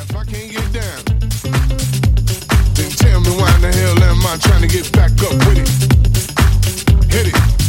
If I can't get down, then tell me why in the hell am I trying to get back up with it? Hit it.